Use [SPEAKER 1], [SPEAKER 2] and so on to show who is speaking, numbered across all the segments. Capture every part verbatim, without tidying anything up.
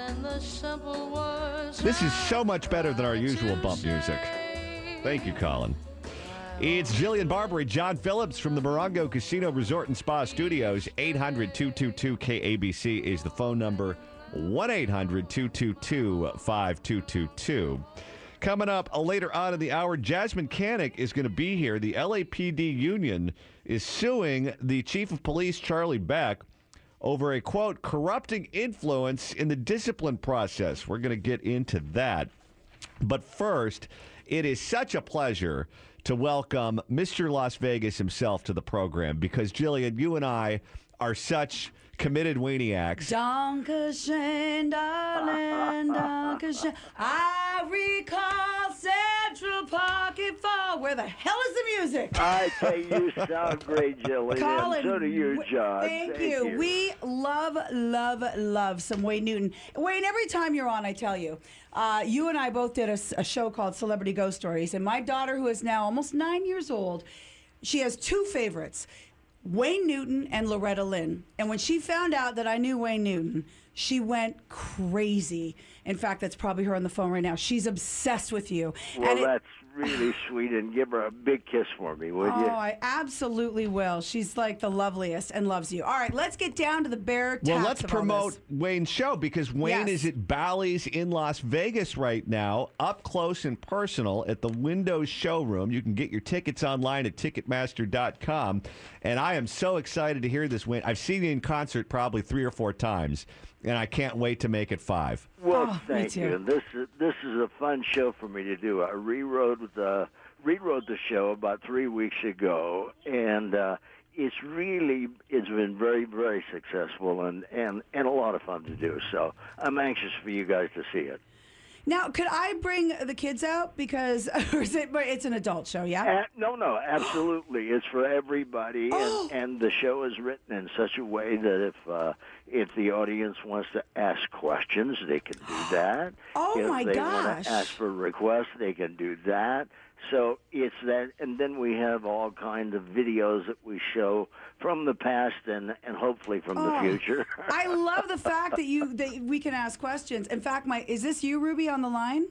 [SPEAKER 1] This is so much better than our usual bump music. Thank you, Colin. It's Jillian Barbery, John Phillips from the Morongo Casino Resort and Spa Studios. eight hundred, two two two, K A B C is the phone number. one eight hundred, two two two, five two two two. Coming up uh, later on in the hour, Jasmine Canick is going to be here. The L A P D union is suing the chief of police, Charlie Beck, over a, quote, corrupting influence in the discipline process. We're going to get into that. But first, it is such a pleasure to welcome Mister Las Vegas himself to the program because, Jillian, you and I are such committed Weeniacs.
[SPEAKER 2] Dankeschön, darling, Dankeschön. I recall Central Park in fall. Where the hell is the music?
[SPEAKER 3] I tell you, you sound great, Jillian.
[SPEAKER 2] Colin,
[SPEAKER 3] so do you, John.
[SPEAKER 2] Thank,
[SPEAKER 3] thank
[SPEAKER 2] you.
[SPEAKER 3] you.
[SPEAKER 2] We love, love, love some Wayne Newton. Wayne, every time you're on, I tell you, uh, you and I both did a, a show called Celebrity Ghost Stories, and my daughter, who is now almost nine years old, she has two favorites. Wayne Newton and Loretta Lynn. And when she found out that I knew Wayne Newton, she went crazy. In fact, that's probably her on the phone right now. She's obsessed with you.
[SPEAKER 3] Well,
[SPEAKER 2] and it,
[SPEAKER 3] that's really sweet, and give her a big kiss for me, would
[SPEAKER 2] oh,
[SPEAKER 3] you?
[SPEAKER 2] I absolutely will. She's like the loveliest and loves you. All right, let's get down to the bare
[SPEAKER 1] Well,
[SPEAKER 2] taps
[SPEAKER 1] let's
[SPEAKER 2] of all
[SPEAKER 1] promote
[SPEAKER 2] this.
[SPEAKER 1] Wayne's show because Wayne
[SPEAKER 2] Yes.
[SPEAKER 1] is at Bally's in Las Vegas right now, up close and personal at the Windows showroom. You can get your tickets online at Ticketmaster dot com. And I am so excited to hear this, Wayne. I've seen you in concert probably three or four times, and I can't wait to make it five.
[SPEAKER 3] Well,
[SPEAKER 2] Oh, me
[SPEAKER 3] thank
[SPEAKER 2] too.
[SPEAKER 3] you. This is this is a fun show for me to do. I rewrote the rewrote the show about three weeks ago, and uh, it's really it's been very very successful and, and, and a lot of fun to do. So I'm anxious for you guys to see it.
[SPEAKER 2] Now, could I bring the kids out? Because or is it, it's an adult show, yeah?
[SPEAKER 3] Uh, no, no, absolutely. It's for everybody,
[SPEAKER 2] Oh.
[SPEAKER 3] and, and the show is written in such a way that if uh, if the audience wants to ask questions, they can do that.
[SPEAKER 2] Oh,
[SPEAKER 3] if
[SPEAKER 2] my
[SPEAKER 3] they
[SPEAKER 2] gosh.
[SPEAKER 3] want to ask for requests, they can do that. So it's that, and then we have all kinds of videos that we show from the past and, and hopefully from
[SPEAKER 2] Oh,
[SPEAKER 3] the future.
[SPEAKER 2] I love the fact that you that we can ask questions. In fact, my is this you, Ruby, on the line?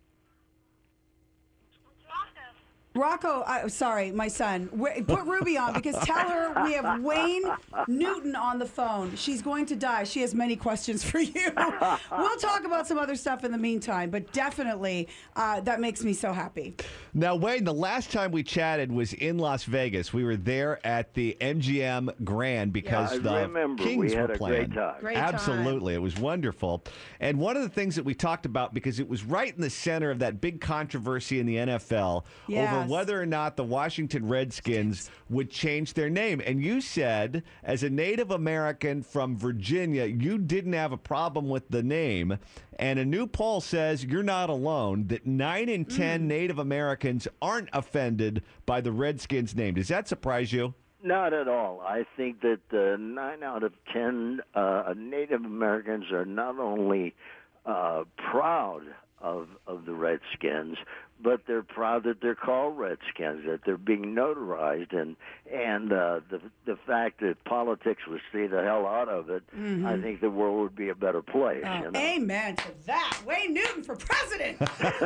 [SPEAKER 2] Rocco, uh, sorry, my son. Wait, put Ruby on because tell her we have Wayne Newton on the phone. She's going to die. She has many questions for you. We'll talk about some other stuff in the meantime, but definitely uh, that makes me so happy.
[SPEAKER 1] Now, Wayne, the last time we chatted was in Las Vegas. We were there at the M G M Grand because
[SPEAKER 3] I
[SPEAKER 1] the
[SPEAKER 3] remember.
[SPEAKER 1] Kings
[SPEAKER 3] We had
[SPEAKER 1] were
[SPEAKER 3] a
[SPEAKER 1] playing.
[SPEAKER 3] great time.
[SPEAKER 2] Great time.
[SPEAKER 1] Absolutely. It was wonderful. And one of the things that we talked about, because it was right in the center of that big controversy in the N F L
[SPEAKER 2] Yes.
[SPEAKER 1] over whether or not the Washington Redskins would change their name. And you said, as a Native American from Virginia, you didn't have a problem with the name. And a new poll says you're not alone, that nine in ten Native Americans aren't offended by the Redskins name. Does that surprise you?
[SPEAKER 3] Not at all. I think that uh, nine out of ten uh, Native Americans are not only uh, proud of of the Redskins, but they're proud that they're called Redskins, that they're being notarized, and and uh, the the fact that politics would stay the hell out of it.
[SPEAKER 2] Mm-hmm.
[SPEAKER 3] I think the world would be a better place.
[SPEAKER 2] Oh,
[SPEAKER 3] you know?
[SPEAKER 2] amen to that. Wayne Newton for president.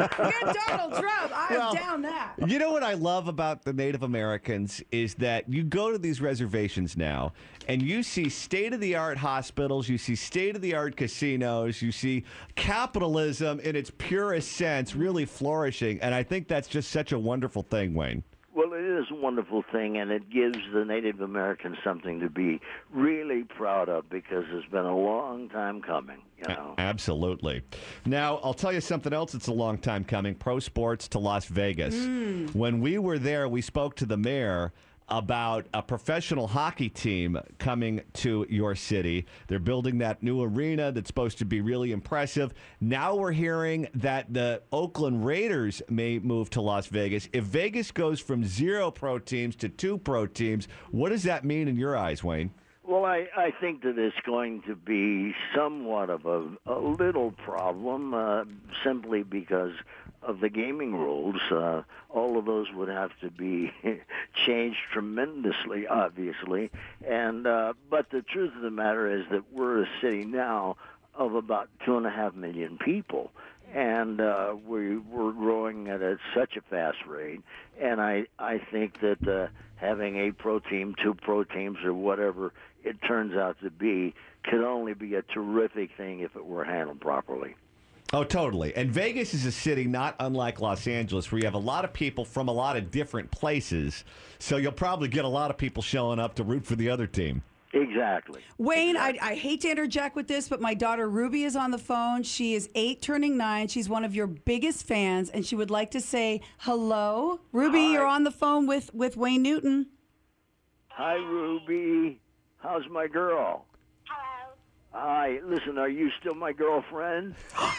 [SPEAKER 2] Get Donald Trump. I'm
[SPEAKER 1] Well,
[SPEAKER 2] down that.
[SPEAKER 1] You know what I love about the Native Americans is that you go to these reservations now and you see state-of-the-art hospitals, you see state-of-the-art casinos, you see capitalism in its purest sense really flourishing. And I think that's just such a wonderful thing, Wayne.
[SPEAKER 3] Well, it is a wonderful thing, and it gives the Native Americans something to be really proud of because it's been a long time coming, you know.
[SPEAKER 1] Absolutely. Now, I'll tell you something else that's a long time coming, pro sports to Las Vegas. When we were there, we spoke to the mayor about a professional hockey team coming to your city. They're building that new arena that's supposed to be really impressive. Now we're hearing that the Oakland Raiders may move to Las Vegas. If Vegas goes from zero pro teams to two pro teams, what does that mean in your eyes, Wayne?
[SPEAKER 3] Well, I, I think that it's going to be somewhat of a, a little problem uh, simply because of the gaming rules. Uh, all of those would have to be changed tremendously, obviously. And uh, but the truth of the matter is that we're a city now of about two and a half million people. And uh, we, we're growing at a, such a fast rate. And I, I think that uh, having a pro team, two pro teams, or whatever it turns out to be, could only be a terrific thing if it were handled properly.
[SPEAKER 1] Oh, totally. And Vegas is a city not unlike Los Angeles, where you have a lot of people from a lot of different places. So you'll probably get a lot of people showing up to root for the other team.
[SPEAKER 3] Exactly.
[SPEAKER 2] Wayne,
[SPEAKER 3] exactly.
[SPEAKER 2] I, I hate to interject with this, but my daughter Ruby is on the phone. She is eight, turning nine. She's one of your biggest fans, and she would like to say hello. Ruby,
[SPEAKER 3] Hi.
[SPEAKER 2] you're on the phone with, with Wayne Newton.
[SPEAKER 3] Hi, Ruby. How's my girl?
[SPEAKER 4] Hello.
[SPEAKER 3] Hi. Listen, are you still my girlfriend?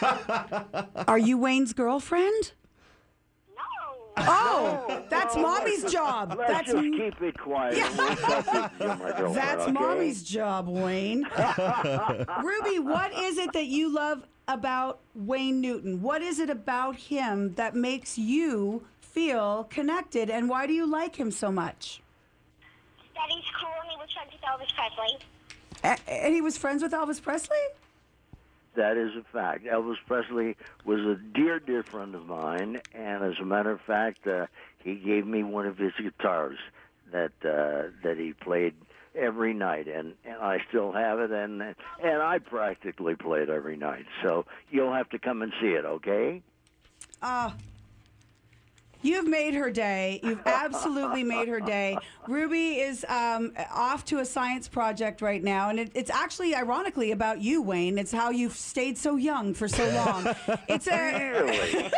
[SPEAKER 2] Are you Wayne's girlfriend?
[SPEAKER 4] No.
[SPEAKER 2] Oh, that's
[SPEAKER 3] no,
[SPEAKER 2] mommy's
[SPEAKER 3] let's-
[SPEAKER 2] job.
[SPEAKER 3] Let's
[SPEAKER 2] That's
[SPEAKER 3] just keep it quiet. We'll talk to you, my girlfriend,
[SPEAKER 2] That's
[SPEAKER 3] okay?
[SPEAKER 2] mommy's job, Wayne. Ruby, what is it that you love about Wayne Newton? What is it about him that makes you feel connected, and why do you like him so much?
[SPEAKER 4] That he's cool and he was friends with Elvis Presley.
[SPEAKER 2] A- and he was friends with Elvis Presley?
[SPEAKER 3] That is a fact. Elvis Presley was a dear, dear friend of mine, and as a matter of fact, uh, he gave me one of his guitars that uh, that he played every night, and, and I still have it, and and I practically play it every night. So you'll have to come and see it, okay?
[SPEAKER 2] Uh, you've made her day. You've absolutely made her day. Ruby is um, off to a science project right now, and it, it's actually, ironically, about you, Wayne. It's how you've stayed so young for so long. It's a
[SPEAKER 3] Really?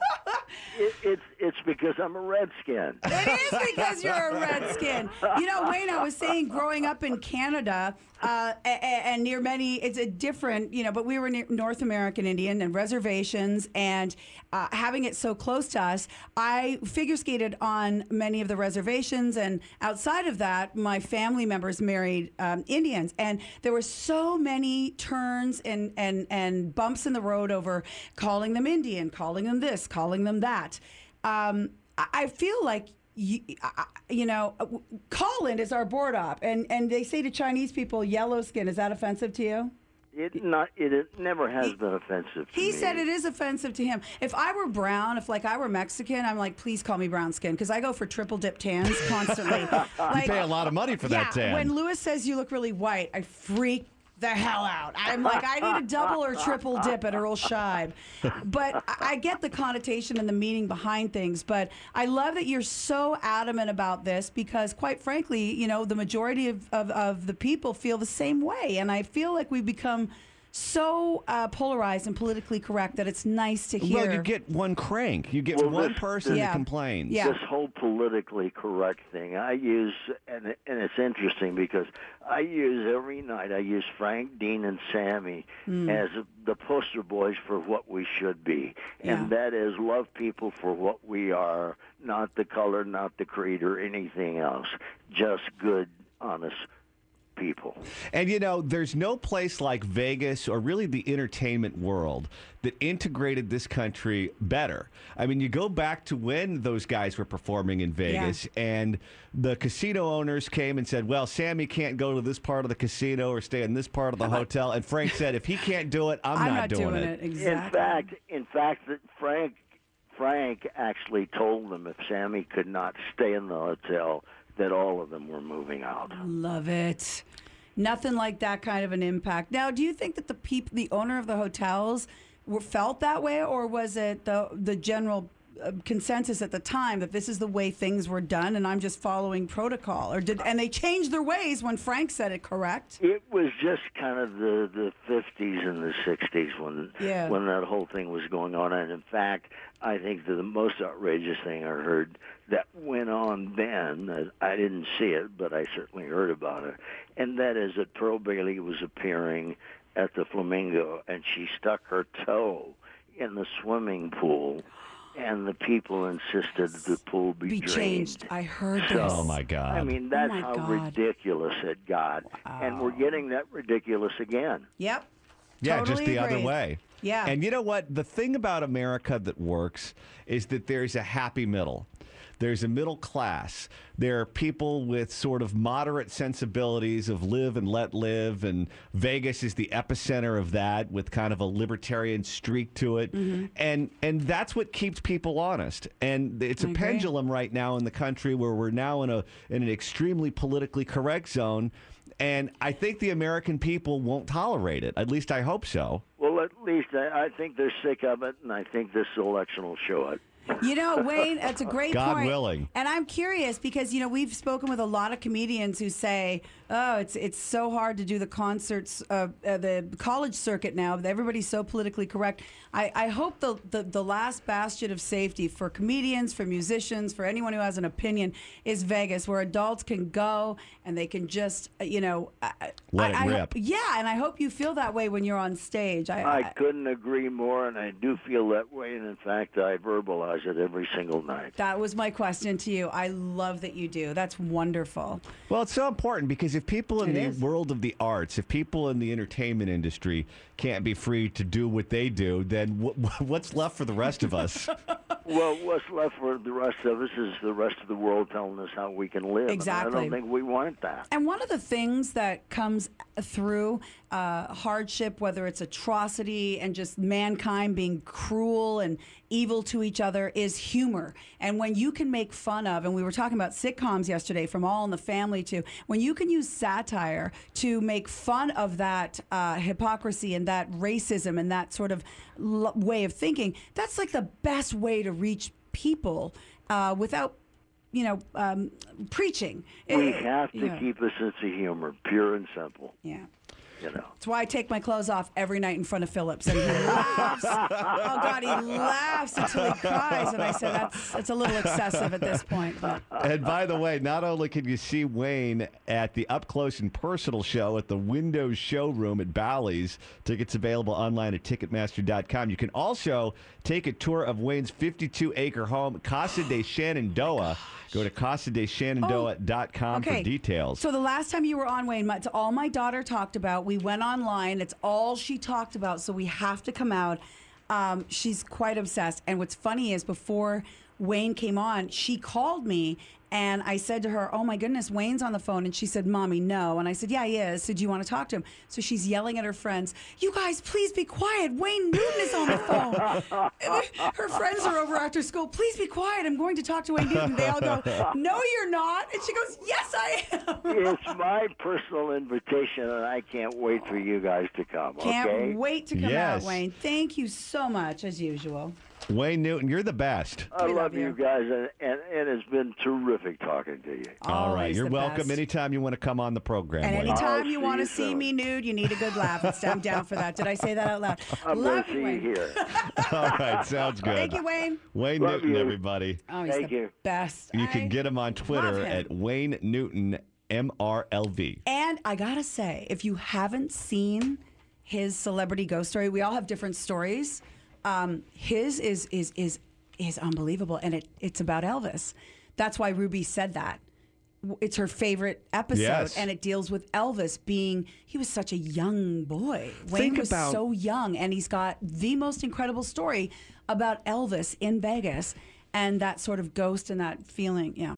[SPEAKER 3] it, it's it's because I'm a redskin.
[SPEAKER 2] It is because you're a redskin. You know, Wayne, I was saying growing up in Canada uh, a- a- and near many, it's a different, you know, but we were near North American Indian and reservations, and uh, having it so close to us, I figure skated on many of the reservations, and outside of that, my family members married um, Indians, and there were so many turns and, and, and bumps in the road over calling them Indian, calling them this, calling them that. Um, I I feel like, you, I- you know, Colin is our board op, and, and they say to Chinese people, yellow skin. Is that offensive to you?
[SPEAKER 3] It not it, it never has been offensive to
[SPEAKER 2] He
[SPEAKER 3] me.
[SPEAKER 2] said it is offensive to him. If I were brown, if like I were Mexican, I'm like, please call me brown skin, because I go for triple dip tans constantly. Like,
[SPEAKER 1] You pay a lot of money for
[SPEAKER 2] yeah,
[SPEAKER 1] that tan.
[SPEAKER 2] when Lewis says you look really white, I freak the hell out. I'm like, I need a double or triple dip at Earl Scheib. But I I get the connotation and the meaning behind things. But I love that you're so adamant about this, because quite frankly, you know, the majority of, of, of the people feel the same way. And I feel like we've become so uh, polarized and politically correct that it's nice to hear.
[SPEAKER 1] Well, you get one crank. You get
[SPEAKER 3] Well,
[SPEAKER 1] one
[SPEAKER 3] this-
[SPEAKER 1] person
[SPEAKER 2] Yeah.
[SPEAKER 1] that complains.
[SPEAKER 2] Yeah.
[SPEAKER 3] This whole politically correct thing, I use, and it- and it's interesting because I use every night. I use Frank, Dean, and Sammy
[SPEAKER 2] Hmm.
[SPEAKER 3] as the poster boys for what we should be, and
[SPEAKER 2] Yeah.
[SPEAKER 3] that is love people for what we are, not the color, not the creed, or anything else. Just good, honest people.
[SPEAKER 1] And you know, there's no place like Vegas or really the entertainment world that integrated this country better. I mean, you go back to when those guys were performing in Vegas, and the casino owners came and said, well, Sammy can't go to this part of the casino or stay in this part of the hotel. And Frank said, if he can't do it, I'm,
[SPEAKER 2] I'm
[SPEAKER 1] not, doing, it.
[SPEAKER 2] Exactly.
[SPEAKER 3] In fact, in fact, that Frank Frank actually told them if Sammy could not stay in the hotel, that all of them were moving out.
[SPEAKER 2] Love it. Nothing like that kind of an impact. Now, do you think that the peop- the owner of the hotels were felt that way, or was it the the general uh, consensus at the time that this is the way things were done, and I'm just following protocol? Or did and they changed their ways when Frank said it? Correct.
[SPEAKER 3] It was just kind of the, the fifties and the sixties when
[SPEAKER 2] Yeah.
[SPEAKER 3] when that whole thing was going on. And in fact, I think that the most outrageous thing I heard that went on then, uh, I didn't see it, but I certainly heard about it, and that is that Pearl Bailey was appearing at the Flamingo, and she stuck her toe in the swimming pool, and the people insisted the pool be,
[SPEAKER 2] Be
[SPEAKER 3] drained.
[SPEAKER 2] changed. I heard
[SPEAKER 3] So,
[SPEAKER 2] this.
[SPEAKER 1] Oh, my God.
[SPEAKER 3] I mean, that's
[SPEAKER 2] my
[SPEAKER 3] how
[SPEAKER 2] God.
[SPEAKER 3] ridiculous it got. And we're getting that ridiculous again.
[SPEAKER 2] Yep.
[SPEAKER 1] Yeah, just
[SPEAKER 2] Totally
[SPEAKER 1] the other
[SPEAKER 2] agreed.
[SPEAKER 1] way.
[SPEAKER 2] Yeah.
[SPEAKER 1] And you know what? The thing about America that works is that there's a happy middle. There's a middle class. There are people with sort of moderate sensibilities of live and let live, and Vegas is the epicenter of that with kind of a libertarian streak to it. Mm-hmm. And and that's what keeps people honest. And it's a
[SPEAKER 2] I
[SPEAKER 1] pendulum
[SPEAKER 2] agree.
[SPEAKER 1] right now in the country where we're now in a in an extremely politically correct zone. And I think the American people won't tolerate it. At least I hope so.
[SPEAKER 3] Well, at least I, I think they're sick of it, and I think this election will show it.
[SPEAKER 2] You know, Wayne, that's a great
[SPEAKER 1] God
[SPEAKER 2] point.
[SPEAKER 1] willing.
[SPEAKER 2] And I'm curious because, you know, we've spoken with a lot of comedians who say, oh, it's it's so hard to do the concerts, uh, uh, the college circuit now. Everybody's so politically correct. I, I hope the, the, the last bastion of safety for comedians, for musicians, for anyone who has an opinion is Vegas, where adults can go and they can just, uh, you know. I,
[SPEAKER 1] Let
[SPEAKER 2] I,
[SPEAKER 1] it
[SPEAKER 2] I
[SPEAKER 1] rip.
[SPEAKER 2] Hope, yeah, and I hope you feel that way when you're on stage. I,
[SPEAKER 3] I couldn't agree more, and I do feel that way. And in fact, I verbalize it every single night.
[SPEAKER 2] That was my question to you. I love that you do. That's wonderful.
[SPEAKER 1] Well, it's so important because if people in
[SPEAKER 2] It
[SPEAKER 1] the
[SPEAKER 2] is.
[SPEAKER 1] world of the arts, if people in the entertainment industry can't be free to do what they do, then w- what's left for the rest of us?
[SPEAKER 3] Well, what's left for the rest of us is the rest of the world telling us how we can live. And
[SPEAKER 2] Exactly.
[SPEAKER 3] I don't think we want that.
[SPEAKER 2] And one of the things that comes through uh, hardship, whether it's atrocity and just mankind being cruel and evil to each other, is humor. And when you can make fun of, and we were talking about sitcoms yesterday, from All in the Family to, when you can use satire to make fun of that uh, hypocrisy and that racism and that sort of l- way of thinking, that's like the best way to reach people uh, without, you know, um, preaching.
[SPEAKER 3] We
[SPEAKER 2] It-
[SPEAKER 3] have to
[SPEAKER 2] yeah.
[SPEAKER 3] keep a sense of humor, pure and simple.
[SPEAKER 2] Yeah.
[SPEAKER 3] You know.
[SPEAKER 2] That's why I take my clothes off every night in front of Phillips, and he laughs. Oh God, he laughs until he cries, and I said that's that's a little excessive at this point. But.
[SPEAKER 1] And by the way, not only can you see Wayne at the Up Close and Personal show at the Windows Showroom at Bally's, tickets available online at Ticketmaster dot com. You can also take a tour of Wayne's fifty-two acre home, Casa de Shenandoah. Go to Casa de Shenandoah dot com for details.
[SPEAKER 2] So the last time you were on, Wayne, my- it's all my daughter talked about. We went online. It's all she talked about. So we have to come out. Um, she's quite obsessed. And what's funny is before Wayne came on, she called me. And I said to her, oh, my goodness, Wayne's on the phone. And she said, Mommy, no. And I said, yeah, he is. So do you want to talk to him? So she's yelling at her friends, you guys, please be quiet. Wayne Newton is on the phone. Her friends are over after school. Please be quiet. I'm going to talk to Wayne Newton. They all go, no, you're not. And she goes, yes, I am.
[SPEAKER 3] It's my personal invitation, and I can't wait for you guys to come.
[SPEAKER 2] Can't
[SPEAKER 3] okay?
[SPEAKER 2] wait to come
[SPEAKER 1] Yes.
[SPEAKER 2] out, Wayne. Thank you so much, as usual.
[SPEAKER 1] Wayne Newton, you're the best.
[SPEAKER 3] I
[SPEAKER 2] We
[SPEAKER 3] love
[SPEAKER 2] love you.
[SPEAKER 3] you guys, and, and, and it's been terrific talking to you.
[SPEAKER 1] All right.
[SPEAKER 2] Always
[SPEAKER 1] You're
[SPEAKER 2] the
[SPEAKER 1] welcome
[SPEAKER 2] best.
[SPEAKER 1] anytime you want to come on the program,
[SPEAKER 2] And
[SPEAKER 1] Wayne.
[SPEAKER 2] anytime
[SPEAKER 3] I'll
[SPEAKER 2] you
[SPEAKER 3] see
[SPEAKER 2] want to
[SPEAKER 3] you
[SPEAKER 2] see
[SPEAKER 3] soon.
[SPEAKER 2] me nude, you need a good laugh. It's, I'm down for that. Did I say that out loud?
[SPEAKER 3] I'm
[SPEAKER 2] Love
[SPEAKER 3] going to
[SPEAKER 2] you,
[SPEAKER 3] see you
[SPEAKER 2] Wayne.
[SPEAKER 3] here.
[SPEAKER 1] All right. Sounds good.
[SPEAKER 2] Thank you, Wayne.
[SPEAKER 1] Wayne
[SPEAKER 3] Love
[SPEAKER 1] Newton,
[SPEAKER 3] you.
[SPEAKER 1] everybody.
[SPEAKER 2] Oh, he's
[SPEAKER 3] Thank
[SPEAKER 2] the
[SPEAKER 3] you.
[SPEAKER 2] best.
[SPEAKER 1] You
[SPEAKER 2] I
[SPEAKER 1] can get him on
[SPEAKER 2] love
[SPEAKER 1] Twitter
[SPEAKER 2] him.
[SPEAKER 1] at Wayne Newton M R L V.
[SPEAKER 2] And I gotta say, if you haven't seen his celebrity ghost story, we all have different stories. Um, his is is is is unbelievable, and it it's about Elvis. That's why Ruby said that. W- It's her favorite episode,
[SPEAKER 1] Yes.
[SPEAKER 2] and it deals with Elvis being, he was such a young boy. Wayne
[SPEAKER 1] Think
[SPEAKER 2] was
[SPEAKER 1] about-
[SPEAKER 2] so young, and he's got the most incredible story about Elvis in Vegas and that sort of ghost and that feeling. Yeah.